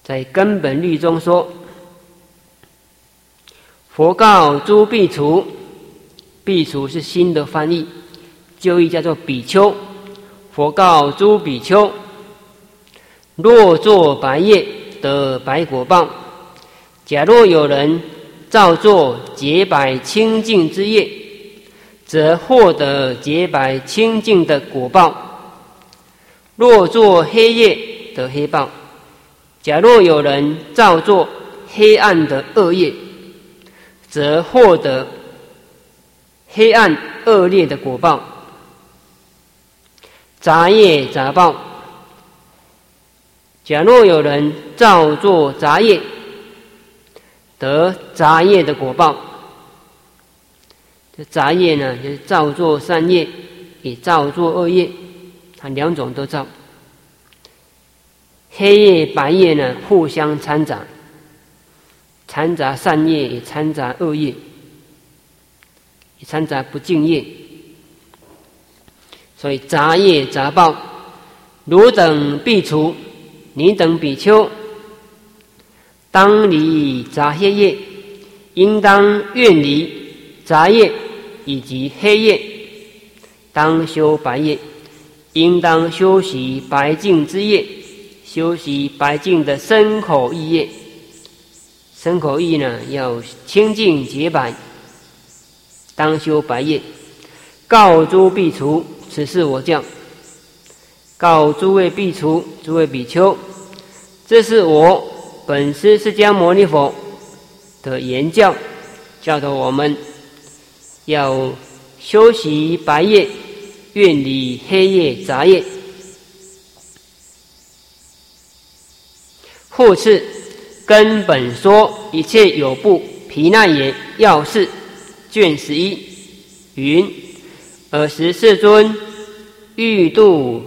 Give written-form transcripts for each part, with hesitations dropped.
在根本律中说，佛告诸苾芻，苾芻是新的翻译，旧译叫做比丘。佛告诸比丘，若作白业，得白果报。假若有人造作洁白清净之业，则获得洁白清净的果报。若作黑业，得黑报。假若有人造作黑暗的恶业，则获得黑暗恶劣的果报。杂业杂报，假若有人造作杂业，得杂业的果报。这杂业呢，就是造作善业，也造作恶业，它两种都造。黑业白业呢，互相掺杂，掺杂善业，也掺杂恶业，也掺杂不净业。所以杂业杂报，汝等苾芻，你等比丘，当离杂黑业，应当愿离杂业以及黑业，当修白业，应当修习白净之业，修习白净的身口意业。身口意呢，要清净洁白，当修白业。告诸苾芻，此是我教。告诸位苾芻，诸位比丘，这是我本师释迦牟尼佛的言教，教导我们要修习白业，愿离黑业杂业。复次，根本说一切有部毗那耶要事卷11云：尔时世尊欲度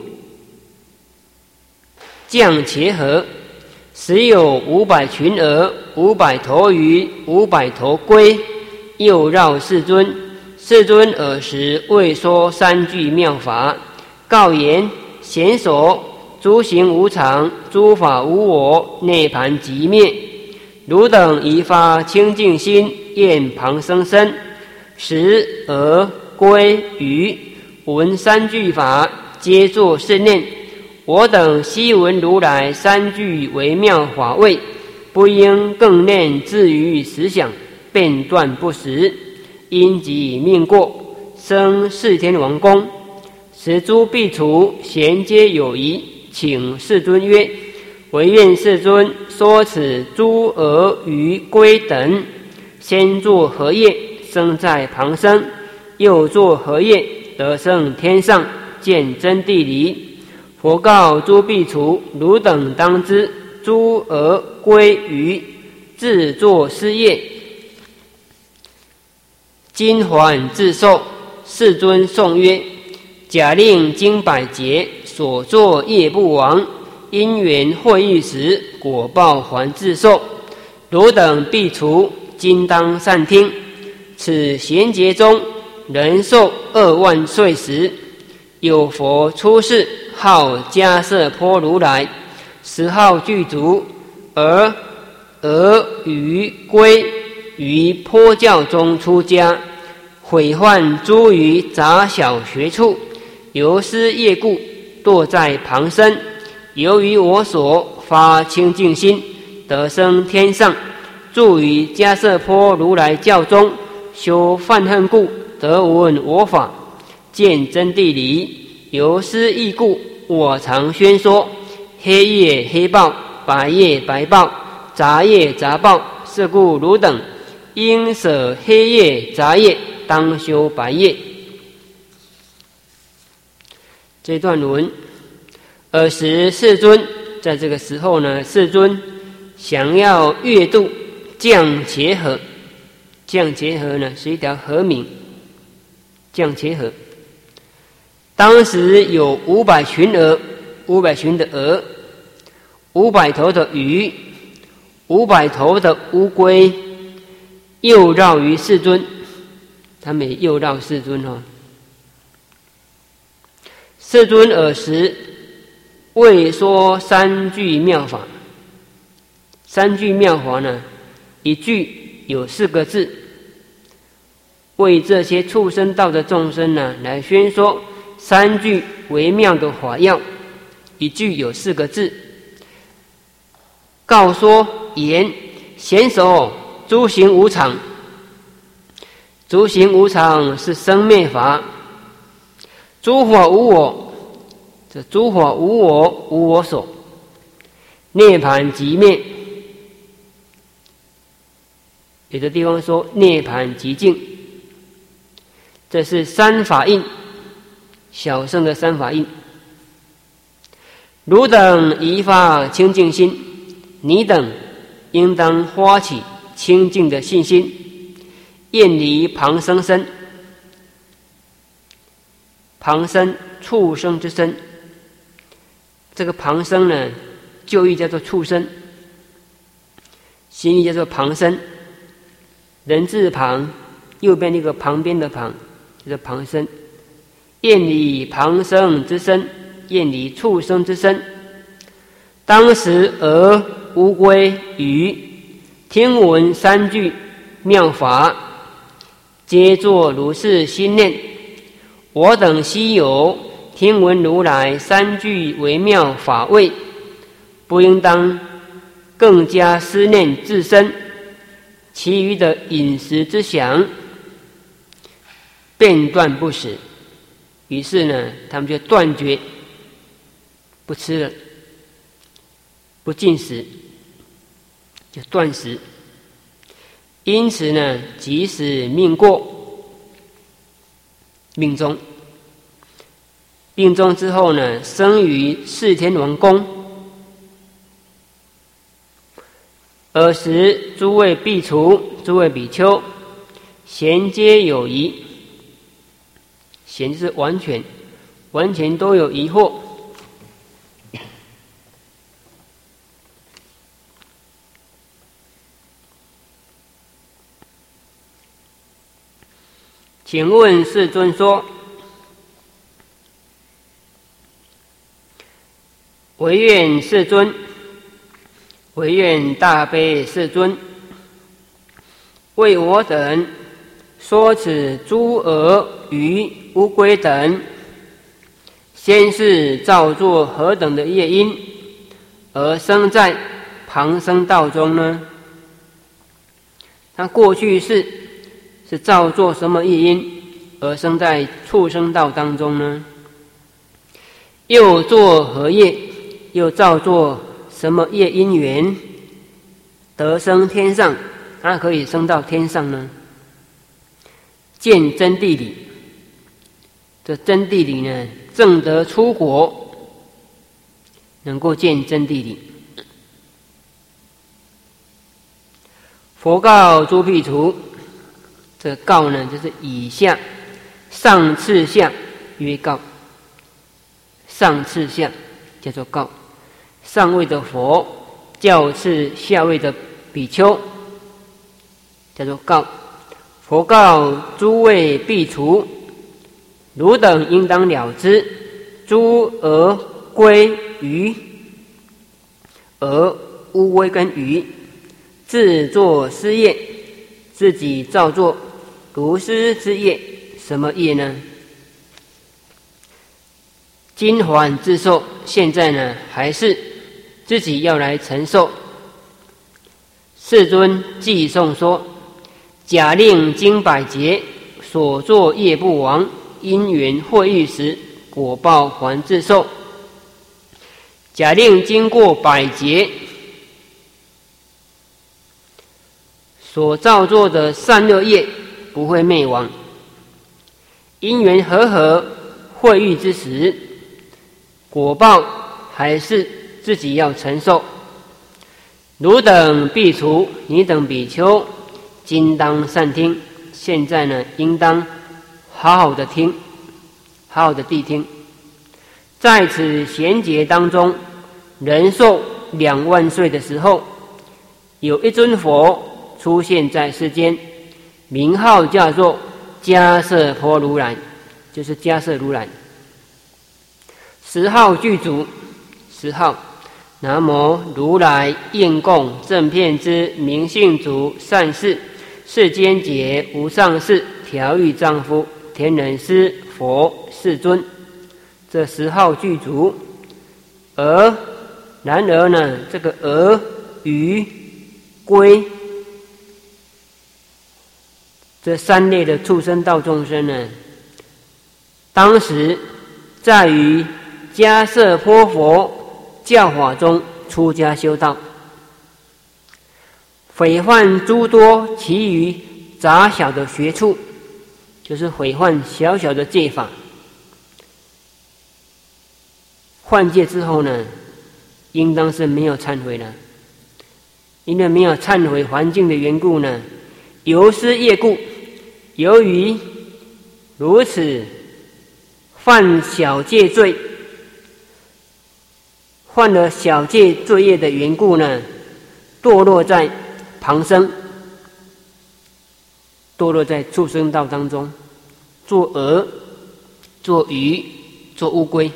降伽河，时有500群鹅、500头鱼、500头龟，又绕世尊。世尊尔时为说3句妙法，告言：贤所，诸行无常，诸法无我，涅槃即灭。汝等宜发清净心，厌旁生身。时鹅、龟、鱼闻3句法，皆作是念：我等悉闻如来3句微妙法味，不应更念至于实想，便断不实，因即命过，生四天王宫。时诸苾芻咸皆有疑，请世尊曰：唯愿世尊说此诸鹅、鱼、龟等，先作何业，生在旁生；又作何业，得生天上，见真谛理。佛告诸苾芻，汝等当知，诸鹅、龟、鱼自作是业，今还自受。世尊颂曰：假令经百劫，所作业不亡，因缘会遇时，果报还自受。汝等苾芻，今当善听。此贤劫中，人寿2万岁时，有佛出世，号迦叶波如来，10号具足，而鹅、鱼、龟于波教中出家，毁患诸于杂小学处，由师业故，堕在旁生。由于我所发清净心，得生天上，住于迦叶波如来教中，修犯恨故，得闻我法，见真谛理。由师义故，我常宣说黑业黑报，白业白报，杂业杂报。是故汝等应舍黑业杂业，当修白业。这段文，尔时世尊，在这个时候呢，世尊想要越度降伽河。降伽河呢，是一条河名，降伽河。当时有500群鹅，500群的鹅，500头的鱼，500头的乌龟，又绕于世尊。他们也又绕世尊哦。世尊尔时为说3句妙法， 三句妙法呢，一句有4个字，为这些畜生道的众生呢，来宣说3句微妙的法要。一句有4个字，告说言：贤首诸行无常。诸行无常是生灭法，诸法无我，这诸法无我，无我所，涅槃即灭。有的地方说涅槃即净，这是3法印，小乘的3法印。汝等宜发清净心，你等应当发起清净的信心，厌离旁生身。旁生，畜生之身。这个旁生呢，旧义叫做畜生，新义叫做旁生。人字旁，右边那个旁边的旁，就是旁生。厌离旁生之身，厌离畜生之身。当时鹅、乌龟、鱼听闻3句妙法，皆作如是心念：我等昔有听闻如来3句微妙法味，不应当更加思念自身，其余的饮食之想便断不食。于是呢，他们就断绝不吃了，不进食，就断食。因此呢，即使命过，命终。命终之后呢，生于4天王宫。尔时诸位苾芻、诸位比丘，咸皆有疑。咸就是完全都有疑惑。请问世尊说：唯愿世尊，唯愿大悲世尊，为我等说此诸鹅、鱼、乌龟等，先是造作何等的业因，而生在旁生道中呢？他过去是造作什么业因，而生在畜生道当中呢？又作何业，又造作什么业因缘，得生天上？他可以升到天上呢？见真谛理，这真谛理呢，证得出国，能够见真谛理。佛告诸苾芻，这告呢，就是以下上次下曰告，上次下叫做告，上位的佛教次下位的比丘叫做告。佛告诸位苾芻，汝等应当了知，诸鹅、龟、鱼，鹅、乌龟跟鱼自作施业，自己造作如施之业。什么业呢？今还自受，现在呢还是自己要来承受。世尊偈颂说：假令经百劫，所作业不亡，因缘会遇时，果报还自受。假令经过百劫，所造作的善恶业不会灭亡，因缘和会遇之时，果报还是自己要承受。汝等苾芻，你等比丘，今当善听。现在呢，应当好好的听，好好的谛听。在此贤劫当中，人寿2万岁的时候，有一尊佛出现在世间，名号叫做迦叶婆如来，就是迦叶如来。10号具足，10号南无如来应供正遍知明性足善事世间解无上士调御丈夫天人师佛世尊，这10号具足。然而呢，这个鹅、鱼、龟这3类的畜生道众生呢，当时在于迦叶波佛教法中出家修道，毁犯诸多其余杂小的学处，就是毁犯小小的戒法。犯戒之后呢，应当是没有忏悔了，因为没有忏悔环境的缘故呢，由师业故，由于如此犯小戒罪，犯了小戒罪业的缘故呢，堕落在旁生，堕落在畜生道当中，做鹅、做鱼、做乌龟。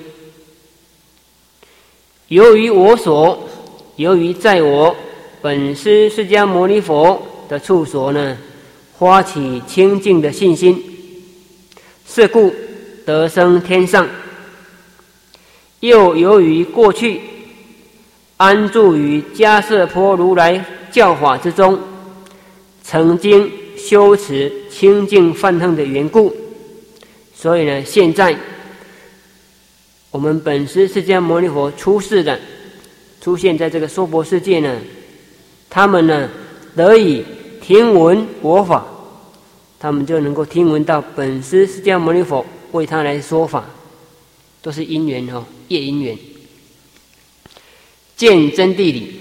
由于在我本师释迦牟尼佛的处所呢，发起清净的信心，是故得生天上。又由于过去安住于迦叶波如来教法之中，曾经修持清净梵行的缘故，所以呢，现在我们本师释迦牟尼佛出现在这个娑婆世界呢，他们呢得以听闻佛法，他们就能够听闻到本师释迦牟尼佛为他来说法，都是因缘业因缘。见真谛理，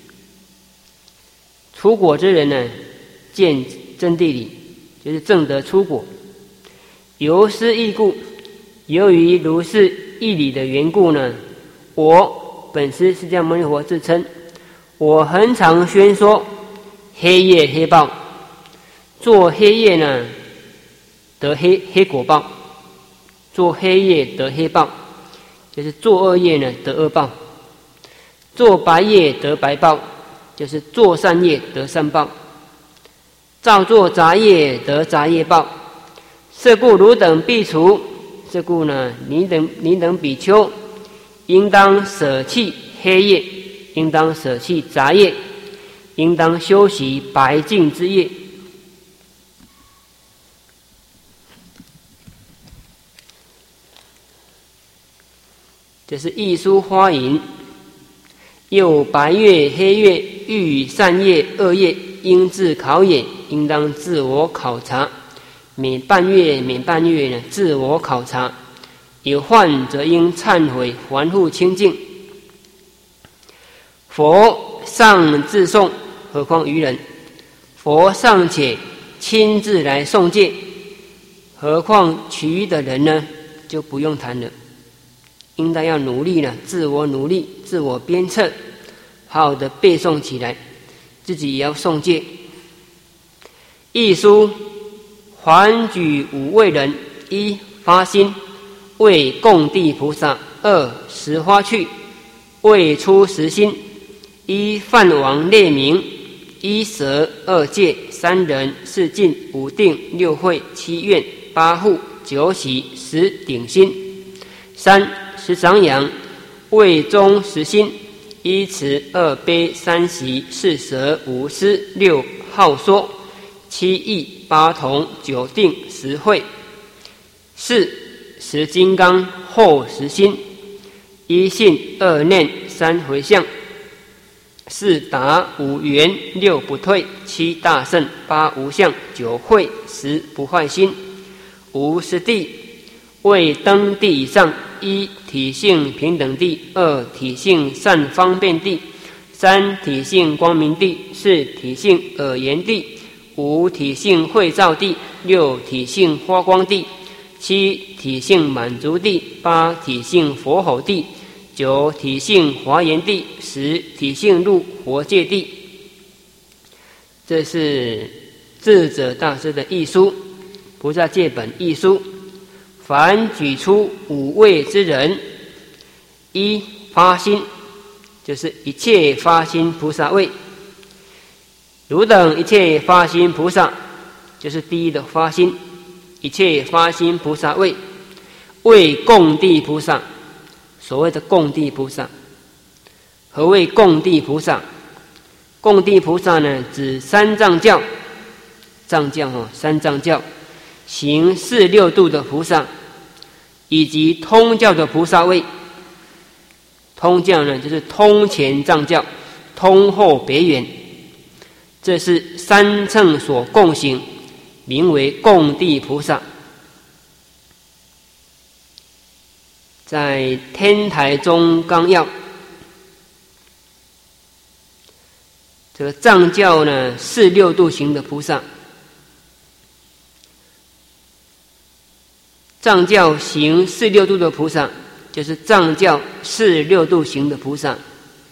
出果之人呢，见真谛理，就是证得出果。由是义故，由于如是义理的缘故呢，我本师释迦牟尼佛自称，我恒常宣说黑业黑报，做黑业呢得黑果报，做黑业得黑报，就是做恶业呢得恶报，做白业得白报，就是做善业得善报，造作杂业得杂业报。是故汝等必除，是故呢，你等比丘应当舍弃黑业，应当舍弃杂业，应当修习白净之业。这是一书花引，又白月黑月欲善业恶业，应自考也，应当自我考察。每半月呢，自我考察，有患则应忏悔，还复清净。佛尚自诵，何况于人？佛尚且亲自来诵戒，何况其余的人呢？就不用谈了。应当要努力了，自我努力，自我鞭策，好好的背诵起来，自己也要诵戒。一书还举5位人：一发心，为供地菩萨；二拾花去，为出实心；一梵王列名；一舍二戒；三人四禁五定六会七愿八护九喜十顶心；三十长养，为中实心；一持二悲三喜四舍五思六好说七义八同九定十会；四十金刚后实心；一信二念三回向；四达五圆六不退七大圣八无相九会十不坏心；五十地，为登地以上：一体性平等地；二体性善方便地；三体性光明地；四体性耳言地；五体性会照地；六体性发光地；七体性满足地；八体性佛吼地；九体性华严地；十体性入佛界地。这是智者大师的译书，菩萨戒本译书。凡举出5位之人：一发心， 就是一切发心菩萨位。汝等一切发心菩萨，就是第一的发心，一切发心菩萨位，为供地菩萨。所谓的供地菩萨，何谓供地菩萨？供地菩萨呢，指三藏教，藏教三藏教行四六度的菩萨，以及通教的菩萨位。通教呢，就是通前藏教，通后别圆，这是三乘所共行，名为供地菩萨。在天台宗纲要，这个藏教呢，四六度行的菩萨，藏教行四六度的菩萨，就是藏教四六度行的菩萨。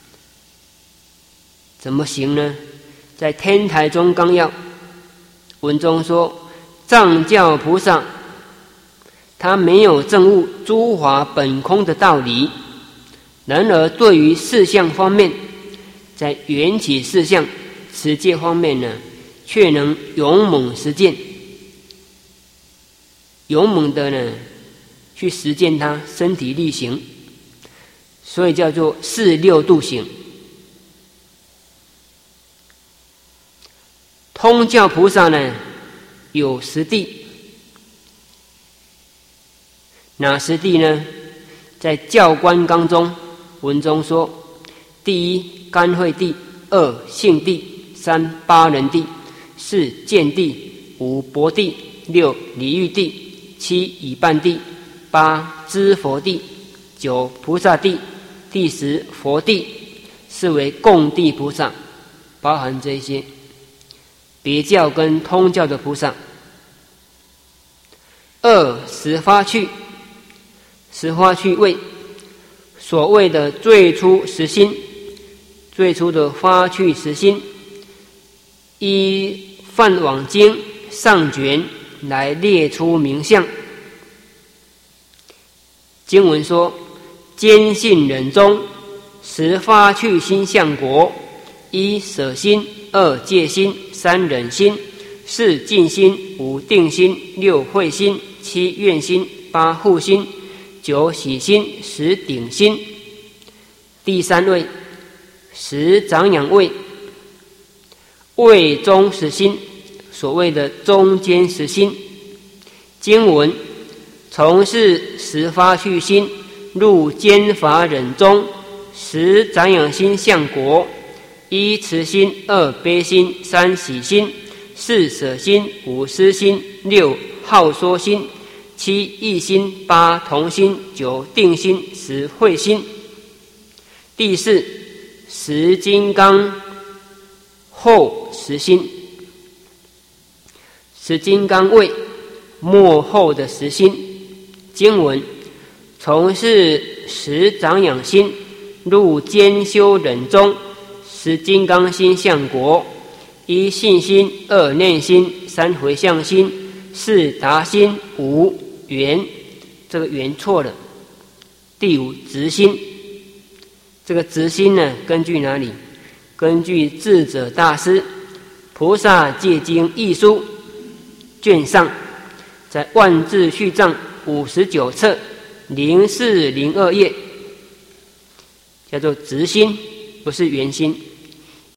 怎么行呢？在天台宗纲要文中说，藏教菩萨他没有证悟诸法本空的道理，然而对于事相方面，在缘起事相持戒方面呢，却能勇猛实践，勇猛的呢去实践它，身体力行，所以叫做四六度行。通教菩萨呢有10地，哪10地呢？在教观纲中文中说：第一干慧地，2性地，3八人地，4见地，5薄地，6离欲地，7已半地，8知佛地，9菩萨地，第10佛地，是为供地菩萨，包含这些别教跟通教的菩萨。2十发趣，十发趣位，所谓的最初实心，最初的发趣实心，依梵网经上卷来列出名相。经文说：坚信忍中，十发趣心相国：1舍心，2戒心，3忍心，4静心，5定心，6慧心，7愿心，8护心，9喜心，10顶心。第3位10长养位，位中实心，所谓的中间实心。经文：从是十发趣心入坚法忍中，10长养心相国：1慈心，2悲心，3喜心，4舍心，5施心，6好说心，7意心，8同心，9定心，10慧心。第410金刚后实心，10金刚位末后的实心。经文：从是10长养心入坚修忍中，10金刚心相国：1信心，2念心，3回向心，4达心，5缘，这个缘错了。第5直心，这个直心呢，根据哪里？根据智者大师《菩萨戒经义书》卷上，在万字序藏59册0402页，叫做直心，不是圆心。